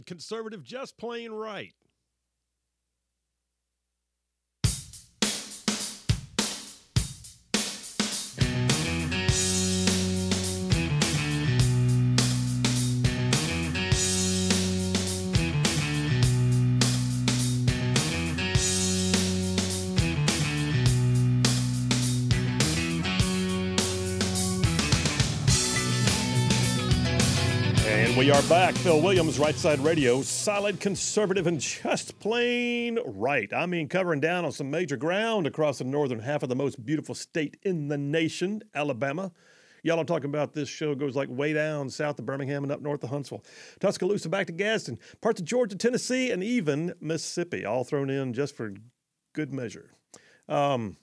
Conservative just plain right. And we are back. Phil Williams, Right Side Radio, solid conservative and just plain right. I mean, covering down on some major ground across the northern half of the most beautiful state in the nation, Alabama. Y'all are talking about this show goes like way down south of Birmingham and up north of Huntsville, Tuscaloosa back to Gadsden, parts of Georgia, Tennessee, and even Mississippi, all thrown in just for good measure. I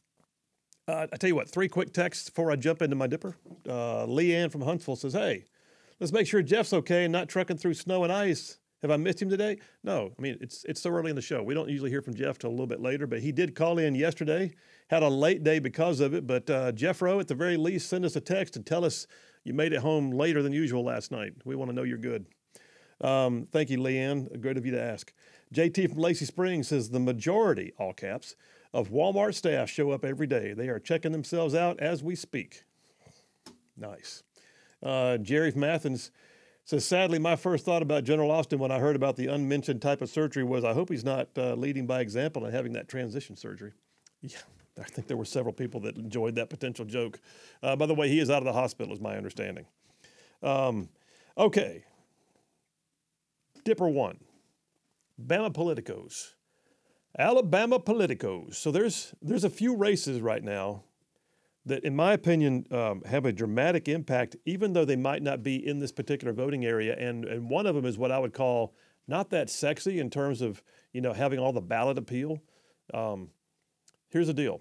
tell you what, 3 quick texts before I jump into my dipper. Leanne from Huntsville says, hey, let's make sure Jeff's okay and not trucking through snow and ice. Have I missed him today? No. I mean, it's so early in the show. We don't usually hear from Jeff till a little bit later, but he did call in yesterday. Had a late day because of it, but Jeff Rowe, at the very least, send us a text and tell us you made it home later than usual last night. We want to know you're good. Thank you, Leanne. Good of you to ask. JT from Lacey Springs says the majority, all caps, of Walmart staff show up every day. They are checking themselves out as we speak. Nice. Jerry from Athens says, sadly, my first thought about General Austin when I heard about the unmentioned type of surgery was, I hope he's not leading by example and having that transition surgery. Yeah, I think there were several people that enjoyed that potential joke. By the way, he is out of the hospital, is my understanding. Okay. Dipper 1. Bama Politicos. Alabama Politicos. So there's a few races right now that, in my opinion, have a dramatic impact, even though they might not be in this particular voting area. And one of them is what I would call not that sexy in terms of, having all the ballot appeal. Here's the deal.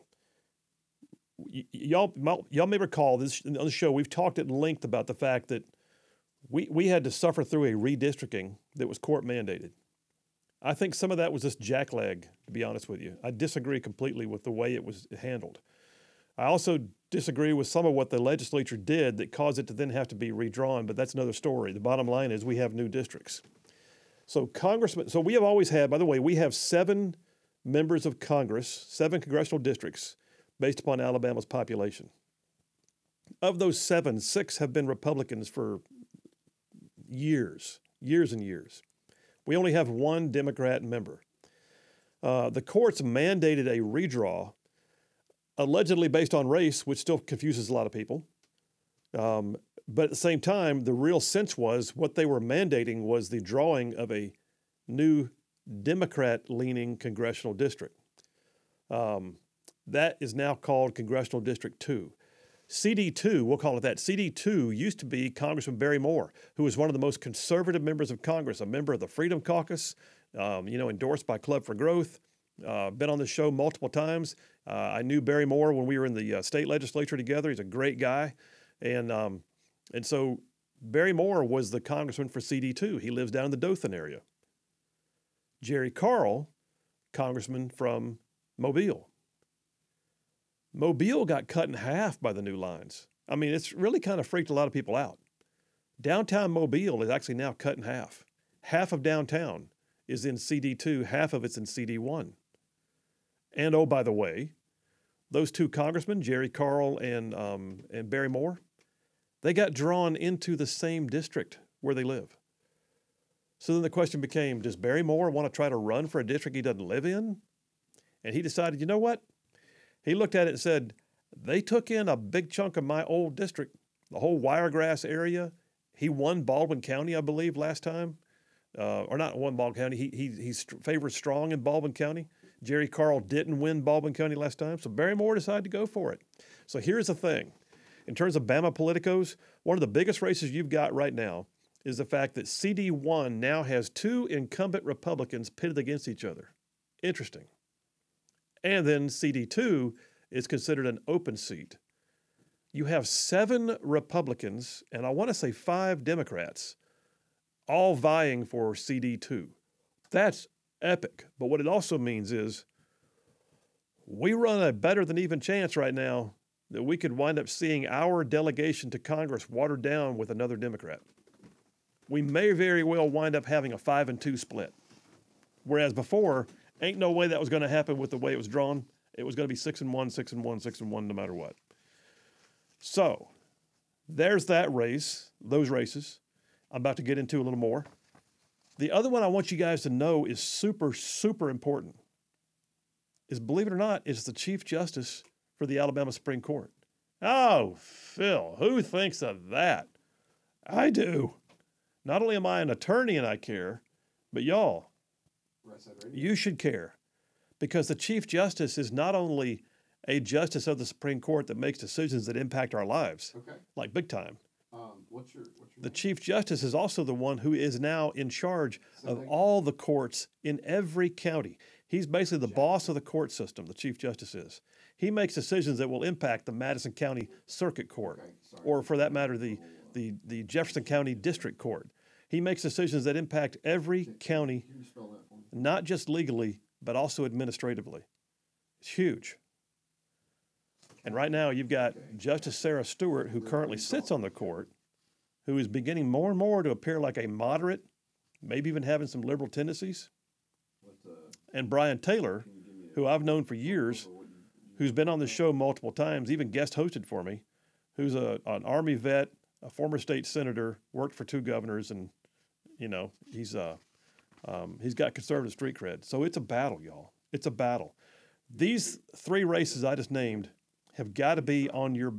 Y'all may recall this on the show. We've talked at length about the fact that we had to suffer through a redistricting that was court mandated. I think some of that was just jackleg, to be honest with you. I disagree completely with the way it was handled. I also disagree with some of what the legislature did that caused it to then have to be redrawn, but that's another story. The bottom line is we have new districts. So we have always had, by the way, we have 7 members of Congress, 7 congressional districts based upon Alabama's population. Of those 7, 6 have been Republicans for years and years. We only have 1 Democrat member. The courts mandated a redraw allegedly based on race, which still confuses a lot of people. But at the same time, the real sense was what they were mandating was the drawing of a new Democrat-leaning congressional district. That is now called Congressional District 2. CD2, we'll call it that. CD2 used to be Congressman Barry Moore, who was one of the most conservative members of Congress, a member of the Freedom Caucus, endorsed by Club for Growth. Been on the show multiple times. I knew Barry Moore when we were in the state legislature together. He's a great guy. And so Barry Moore was the congressman for CD2. He lives down in the Dothan area. Jerry Carl, congressman from Mobile. Mobile got cut in half by the new lines. I mean, it's really kind of freaked a lot of people out. Downtown Mobile is actually now cut in half. Half of downtown is in CD2, half of it's in CD1. And oh, by the way, those 2 congressmen, Jerry Carl and Barry Moore, they got drawn into the same district where they live. So then the question became, does Barry Moore want to try to run for a district he doesn't live in? And he decided, you know what? He looked at it and said, they took in a big chunk of my old district, the whole Wiregrass area. He won Baldwin County, I believe, last time. Or not won Baldwin County. He favors strong in Baldwin County. Jerry Carl didn't win Baldwin County last time, so Barry Moore decided to go for it. So here's the thing. In terms of Bama Politicos, one of the biggest races you've got right now is the fact that CD1 now has 2 incumbent Republicans pitted against each other. Interesting. And then CD2 is considered an open seat. You have 7 Republicans, and I want to say 5 Democrats, all vying for CD2. That's epic. But what it also means is we run a better than even chance right now that we could wind up seeing our delegation to Congress watered down with another Democrat. we may very well wind up having a 5-2 split. Whereas before, ain't no way that was going to happen with the way it was drawn. It was going to be 6-1, 6-1, 6-1, no matter what. So there's that race, those races. I'm about to get into a little more. The other one I want you guys to know is super, super important. Is, believe it or not, is the Chief Justice for the Alabama Supreme Court. Oh, Phil, who thinks of that? I do. Not only am I an attorney and I care, but y'all, you should care. Because the Chief Justice is not only a justice of the Supreme Court that makes decisions that impact our lives, like big time. What's your The Chief Justice is also the one who is now in charge of all the courts in every county. He's basically the boss of the court system, the Chief Justice is. He makes decisions that will impact the Madison County Circuit Court, or for that matter, the Jefferson County District Court. He makes decisions that impact every county, Can you spell that for me? not just legally, but also administratively. It's huge. And right now you've got Justice Sarah Stewart, who currently sits on the court, who is beginning more and more to appear like a moderate, maybe even having some liberal tendencies. And Brian Taylor, who I've known for years, who's been on the show multiple times, even guest hosted for me, who's an Army vet, a former state senator, worked for 2 governors, and he's got conservative street cred. So it's a battle, y'all. It's a battle. These 3 races I just named have got to be on your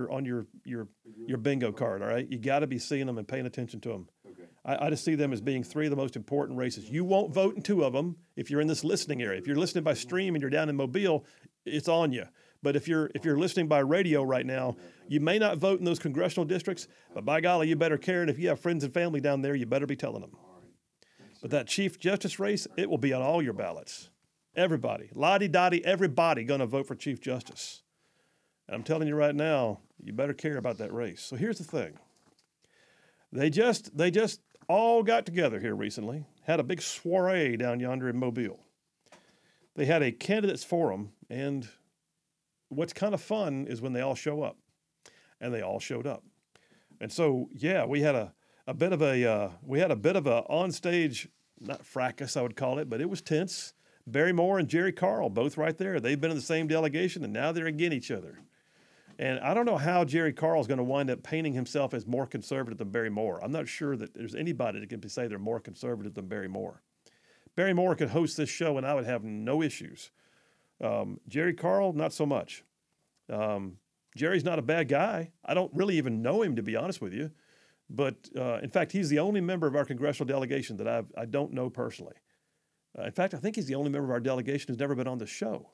bingo card. All right, you got to be seeing them and paying attention to them. Okay. I just see them as being 3 of the most important races. You won't vote in 2 of them if you're in this listening area. If you're listening by stream and you're down in Mobile, it's on you. But if you're listening by radio right now, you may not vote in those congressional districts, but by golly, you better care. And if you have friends and family down there, you better be telling them. All right. Thanks, But that Chief Justice race, it will be on all your ballots. Everybody, lottie-dottie, everybody going to vote for Chief Justice. And I'm telling you right now, you better care about that race. So here's the thing. They just all got together here recently, had a big soiree down yonder in Mobile. They had a candidates forum, and what's kind of fun is when they all show up. And they all showed up. And so, yeah, we had a bit of a onstage, not fracas I would call it, but it was tense. Barry Moore and Jerry Carl, both right there. They've been in the same delegation, and now they're against each other. And I don't know how Jerry Carl's going to wind up painting himself as more conservative than Barry Moore. I'm not sure that there's anybody that can say they're more conservative than Barry Moore. Barry Moore could host this show, and I would have no issues. Jerry Carl, not so much. Jerry's not a bad guy. I don't really even know him, to be honest with you. But in fact, he's the only member of our congressional delegation that I don't know personally. In fact, I think he's the only member of our delegation who's never been on the show.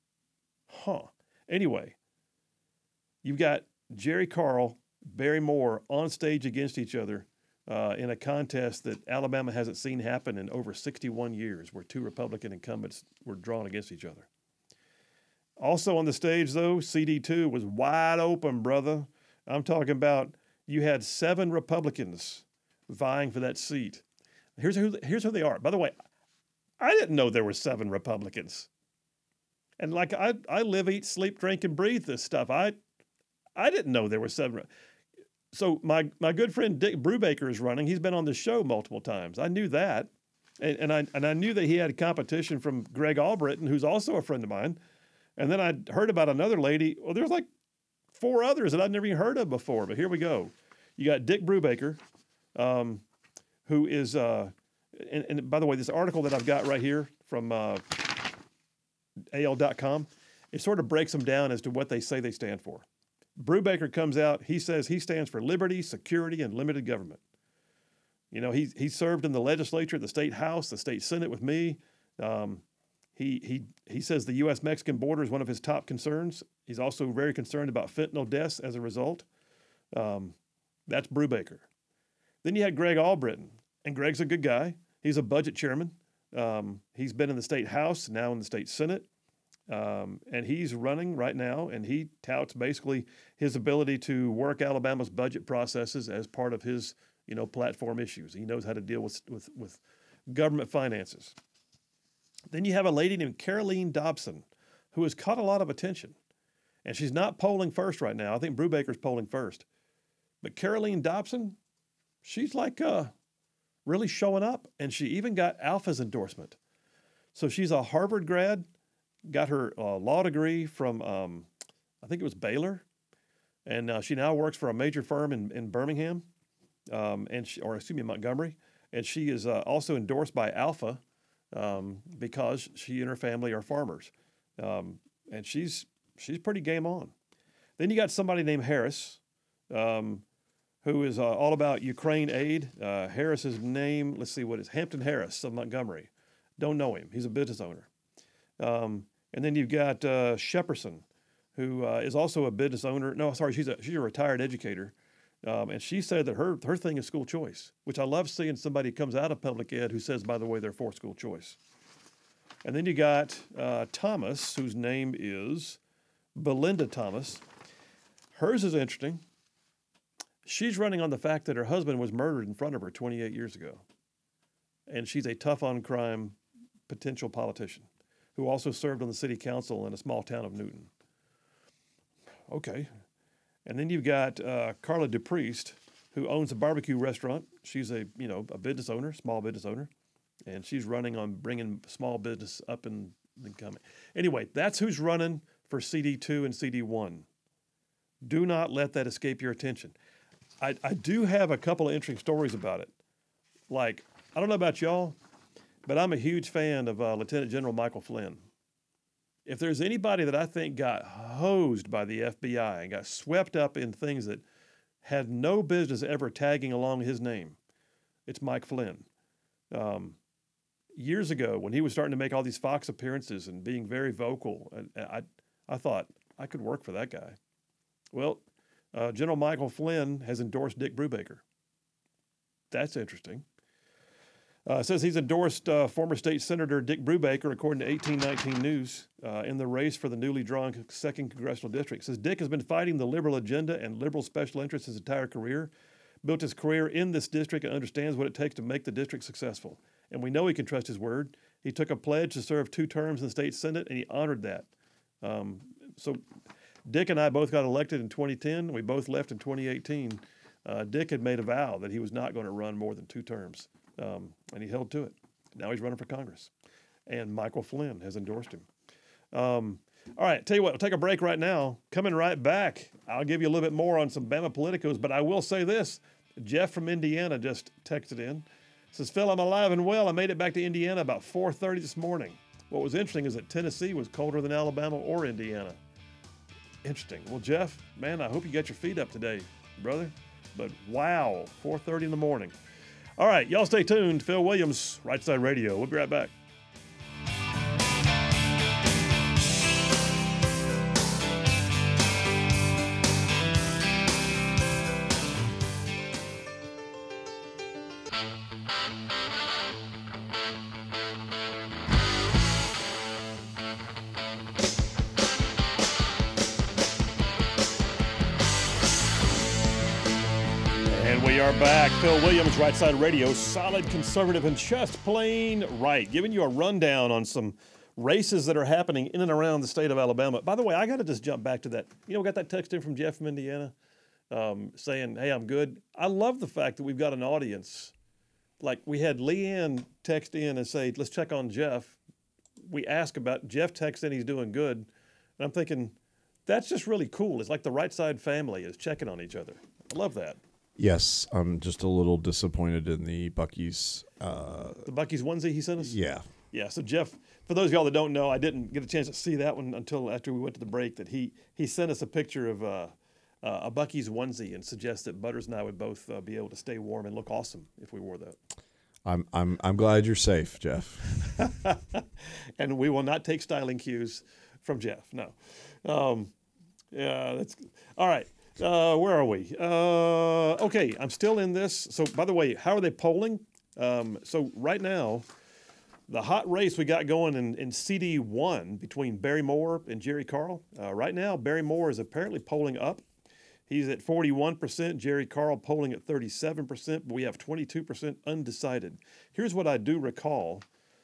Anyway, you've got Jerry Carl, Barry Moore on stage against each other in a contest that Alabama hasn't seen happen in over 61 years, where 2 Republican incumbents were drawn against each other. Also on the stage, though, CD2 was wide open, brother. I'm talking about you had 7 Republicans vying for that seat. Here's who they are. By the way, I didn't know there were 7 Republicans. And like I live, eat, sleep, drink, and breathe this stuff. I didn't know there were 7. So my good friend Dick Brubaker is running. He's been on the show multiple times. I knew that. And I knew that he had competition from Greg Albritton, who's also a friend of mine. And then I heard about another lady. Well, there's like 4 others that I'd never even heard of before. But here we go. You got Dick Brubaker, who is, and by the way, this article that I've got right here from AL.com, it sort of breaks them down as to what they say they stand for. Brubaker comes out. He says he stands for liberty, security, and limited government. You know, he served in the legislature, the state house, the state senate with me. He says the U.S.-Mexican border is one of his top concerns. He's also very concerned about fentanyl deaths as a result. That's Brubaker. Then you had Greg Albritton, and Greg's a good guy. He's a budget chairman. He's been in the state house, now in the state senate. And he's running right now, and he touts basically his ability to work Alabama's budget processes as part of his, platform issues. He knows how to deal with government finances. Then you have a lady named Caroline Dobson, who has caught a lot of attention. And she's not polling first right now. I think Brubaker's polling first. But Caroline Dobson, she's like really showing up. And she even got Alpha's endorsement. So she's a Harvard grad, got her law degree from, I think it was Baylor. And she now works for a major firm in Birmingham, Montgomery. And she is also endorsed by Alpha because she and her family are farmers. And she's pretty game on. Then you got somebody named Harris, who is all about Ukraine aid. Harris's name, let's see what is Hampton Harris of Montgomery. Don't know him. He's a business owner. And then you've got Shepperson, who is also a business owner. No, sorry, she's a retired educator. And she said that her thing is school choice, which I love seeing somebody who comes out of public ed who says, by the way, they're for school choice. And then you got Thomas, whose name is Belinda Thomas. Hers is interesting. She's running on the fact that her husband was murdered in front of her 28 years ago. And she's a tough-on-crime potential politician who also served on the city council in a small town of Newton. Okay. And then you've got Carla DePriest, who owns a barbecue restaurant. She's a business owner, small business owner, and she's running on bringing small business up and coming. Anyway, that's who's running for CD2 and CD1. Do not let that escape your attention. I do have a couple of interesting stories about it. Like, I don't know about y'all, but I'm a huge fan of Lieutenant General Michael Flynn. If there's anybody that I think got hosed by the FBI and got swept up in things that had no business ever tagging along his name, it's Mike Flynn. Years ago, when he was starting to make all these Fox appearances and being very vocal, I thought, I could work for that guy. Well, General Michael Flynn has endorsed Dick Brubaker. That's interesting. It says he's endorsed former state senator Dick Brubaker, according to 1819 News, in the race for the newly drawn 2nd Congressional District. It says Dick has been fighting the liberal agenda and liberal special interests his entire career, built his career in this district and understands what it takes to make the district successful. And we know he can trust his word. He took a pledge to serve 2 terms in the state Senate, and he honored that. So Dick and I both got elected in 2010. We both left in 2018. Dick had made a vow that he was not going to run more than 2 terms. And he held to it. Now he's running for Congress. And Michael Flynn has endorsed him. All right, tell you what, we'll take a break right now. Coming right back, I'll give you a little bit more on some Bama politicos, but I will say this. Jeff from Indiana just texted in. Says, Phil, I'm alive and well. I made it back to Indiana about 4:30 this morning. What was interesting is that Tennessee was colder than Alabama or Indiana. Interesting. Well, Jeff, man, I hope you got your feet up today, brother. But wow, 4:30 in the morning. All right, y'all stay tuned. Phil Williams, Right Side Radio. We'll be right back. We are back. Phil Williams, Right Side Radio, solid conservative and just plain right. Giving you a rundown on some races that are happening in and around the state of Alabama. By the way, I got to just jump back to that. We got that text in from Jeff from Indiana saying, hey, I'm good. I love the fact that we've got an audience. Like we had Leanne text in and say, let's check on Jeff. We ask about Jeff text in, he's doing good. And I'm thinking, that's just really cool. It's like the Right Side family is checking on each other. I love that. Yes, I'm just a little disappointed in the Buc-ee's. The Buc-ee's onesie he sent us? Yeah. Yeah, so Jeff, for those of y'all that don't know, I didn't get a chance to see that one until after we went to the break, that he sent us a picture of a Buc-ee's onesie and suggests that Butters and I would both be able to stay warm and look awesome if we wore that. I'm glad you're safe, Jeff. And we will not take styling cues from Jeff, no. Yeah, that's all right. Where are we? Okay, I'm still in this. So, by the way, how are they polling? So right now, the hot race we got going in CD1 between Barry Moore and Jerry Carl. Right now, Barry Moore is apparently polling up. He's at 41%, Jerry Carl polling at 37%, but we have 22% undecided. Here's what I do recall.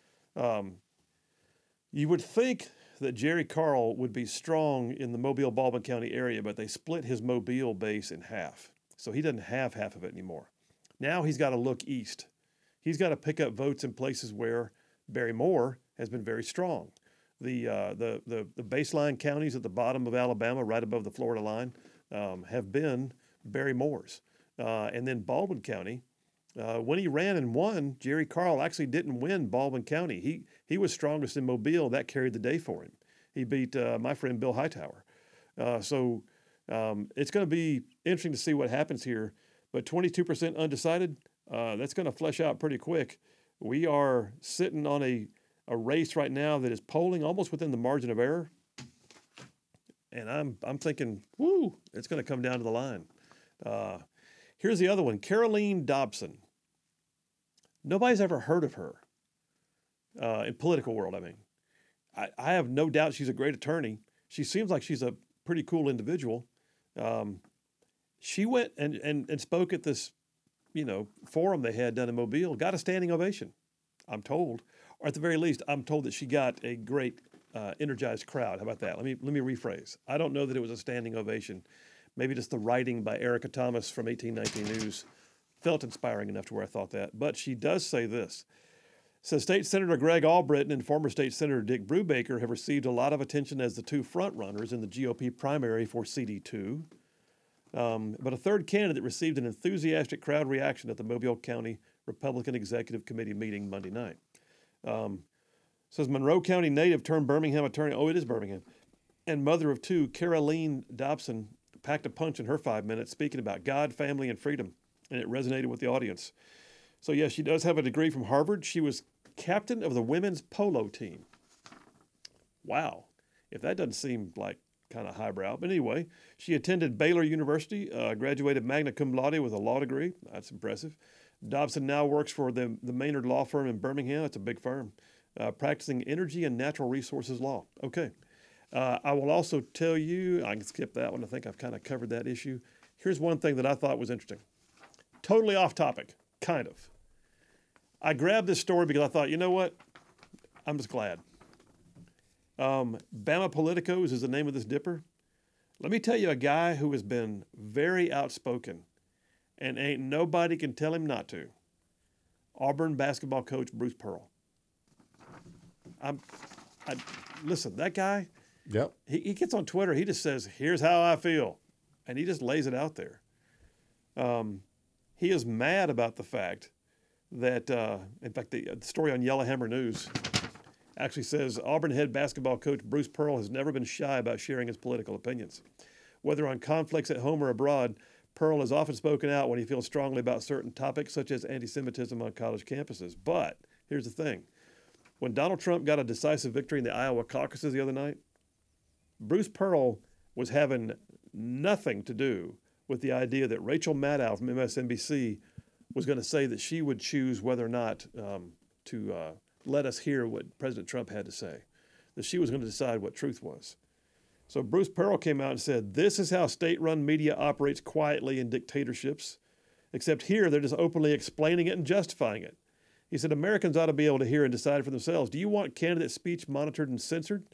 You would think that Jerry Carl would be strong in the Mobile-Baldwin County area, but they split his Mobile base in half. So he doesn't have half of it anymore. Now he's got to look east. he's got to pick up votes in places where Barry Moore has been very strong. The baseline counties at the bottom of Alabama, right above the Florida line, have been Barry Moore's. And then Baldwin County, when he ran and won, Jerry Carl actually didn't win Baldwin County. He was strongest in Mobile. That carried the day for him. He beat my friend Bill Hightower. So it's going to be interesting to see what happens here. But 22% undecided, that's going to flesh out pretty quick. We are sitting on a race right now that is polling almost within the margin of error. And I'm thinking, woo, it's going to come down to the line. Here's the other one, Caroline Dobson. Nobody's ever heard of her in political world, I mean. I have no doubt she's a great attorney. She seems like she's a pretty cool individual. She went and spoke at this, forum they had down in Mobile, got a standing ovation, I'm told. Or at the very least, I'm told that she got a great energized crowd. How about that? Let me rephrase. I don't know that it was a standing ovation. Maybe just the writing by Erica Thomas from 1819 News felt inspiring enough to where I thought that. But she does say this. Says State Senator Greg Albritton and former State Senator Dick Brubaker have received a lot of attention as the two frontrunners in the GOP primary for CD2. But a third candidate received an enthusiastic crowd reaction at the Mobile County Republican Executive Committee meeting Monday night. Says Monroe County native turned Birmingham attorney, it is Birmingham, and mother of two, Caroline Dobson, packed a punch in her 5 minutes speaking about God, family, and freedom, and it resonated with the audience. So, yes, she does have a degree from Harvard. She was captain of the women's polo team. Wow. If that doesn't seem like kind of highbrow. But anyway, she attended Baylor University, graduated magna cum laude with a law degree. That's impressive. Dobson now works for the Maynard Law Firm in Birmingham. It's a big firm, practicing energy and natural resources law. Okay. I will also tell you, I can skip that one. I think I've kind of covered that issue. Here's one thing that I thought was interesting. Totally off topic, kind of. I grabbed this story because I thought, you know what? I'm just glad. Bama Politicos is the name of this dipper. Let me tell you a guy who has been very outspoken and ain't nobody can tell him not to. Auburn basketball coach Bruce Pearl. Listen, that guy, Yep. he gets on Twitter, he just says, here's how I feel. And he just lays it out there. He is mad about the fact that, in fact, the story on Yellowhammer News actually says Auburn head basketball coach Bruce Pearl has never been shy about sharing his political opinions. Whether on conflicts at home or abroad, Pearl has often spoken out when he feels strongly about certain topics, such as anti-Semitism on college campuses. But here's the thing. When Donald Trump got a decisive victory in the Iowa caucuses the other night, Bruce Pearl was having nothing to do with the idea that Rachel Maddow from MSNBC was going to say that she would choose whether or not to let us hear what President Trump had to say, that she was going to decide what truth was. So Bruce Pearl came out and said, this is how state-run media operates quietly in dictatorships, except here they're just openly explaining it and justifying it. He said, Americans ought to be able to hear and decide for themselves. Do you want candidate speech monitored and censored?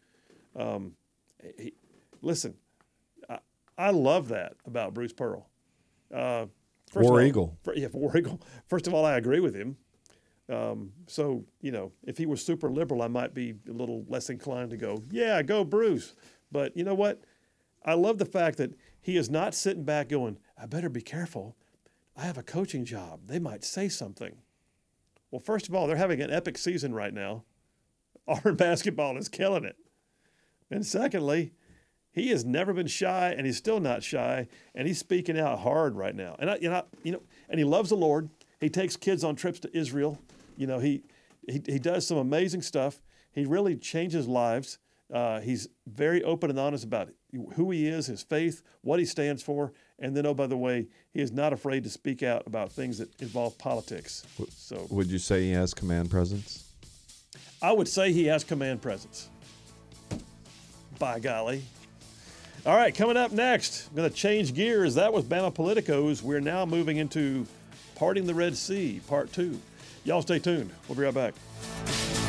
Listen, I love that about Bruce Pearl. War Eagle. War Eagle. First of all, I agree with him. So, if he was super liberal, I might be a little less inclined to go, yeah, go Bruce. But you know what? I love the fact that he is not sitting back going, I better be careful. I have a coaching job. They might say something. Well, first of all, they're having an epic season right now. Auburn basketball is killing it. And secondly, he has never been shy, and he's still not shy, and he's speaking out hard right now. And and he loves the Lord. He takes kids on trips to Israel. He does some amazing stuff. He really changes lives. He's very open and honest about who he is, his faith, what he stands for, and then, oh, by the way, he is not afraid to speak out about things that involve politics. So, Would you say he has command presence? I would say he has command presence. By golly. All right, coming up next, I'm going to change gears. That was Bama Politicos. We're now moving into Parting the Red Sea, Part 2. Y'all stay tuned. We'll be right back.